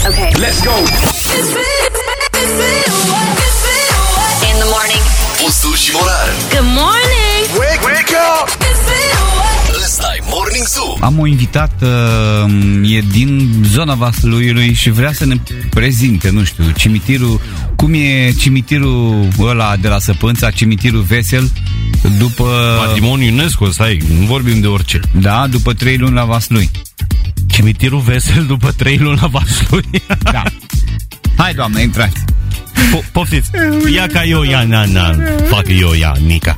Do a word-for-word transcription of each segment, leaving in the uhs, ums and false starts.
Okay, let's go. In the morning. Pustu și Morar. Good morning. Wake, wake up. Ăsta-i Morning Zoo. Am o invitată, e din zona Vasluiului și vrea să ne prezinte, nu știu, cimitirul, cum e cimitirul ăla de la Săpânța, cimitirul Vesel, după... Patrimoniul UNESCO, stai, nu vorbim de orice. Da, după trei luni la Vaslui. Cimitirul Vesel după trei luni la Vaslui. Da. Hai, doamnă, intrați. Po- poftiți. Ia ca eu, ia, na, na, fac eu, ia, Nica.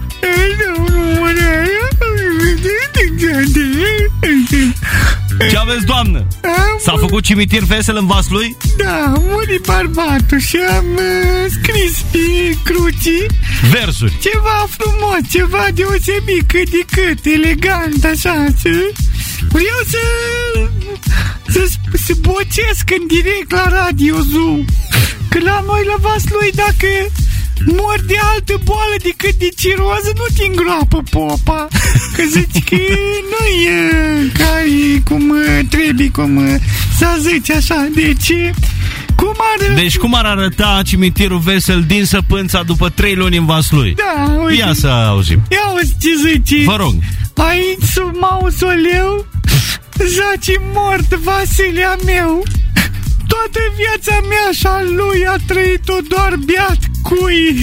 Ce aveți, doamnă? S-a făcut cimitir Vesel în Vaslui? Da, a murit bărbatul și am uh, scris pe crucii Versuri. ceva frumos, ceva deosebit, cât de cât, elegant, așa, să... Vreau să... să, să bocesc în direct la Radio Zoo. Că la noi la Vaslui, dacă mor de altă boală decât de ciroză, nu te îngroapă popa. Că zici că nu e ca cum trebuie, cum să zici așa. Deci, cum ar... Deci cum ar arăta cimitirul Vesel din Săpânța după trei luni în Vaslui? Da, uite. Ia să auzim. Ia auzi ce zice. Vă rog. Aici, sub mausoleu, zace mort Vasilea meu. Toată viața mea și a lui a trăit-o doar beat cui.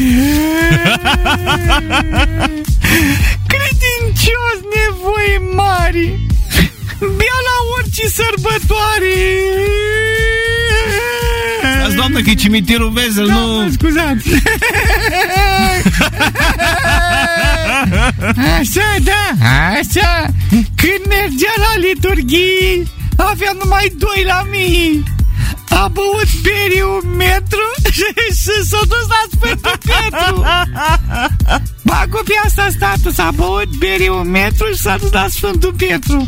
Credincios, nevoi mari, bea la orice sărbătoare. Azi, doamnă, că e cimitirul Vesel, da, nu... mă scuzați. Așa, da, așa. Când mergea la liturghii, avea numai doi la mii. A băut berii un metru și s-a dus la Sfântul Petru. Bagă pe asta status, a băut berii un metru și s-a dus la Sfântul Petru.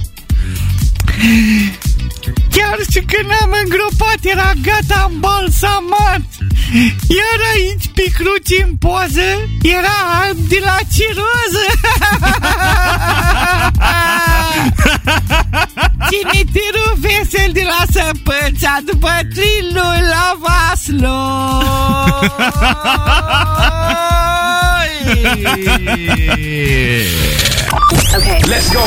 Chiar și când am îngropat, era gata îmbalsamat. Iar aici, pe cruci în poză, era alb de la ciroză. Cimitirul Vesel de la Săpânța, după trei luni la Vaslui. Okay, let's go.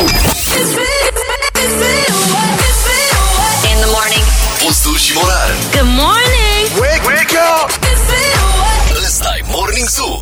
In the morning. Pustu și Morar. Good morning. Wake, wake up. Ăsta-i Morning Zoo.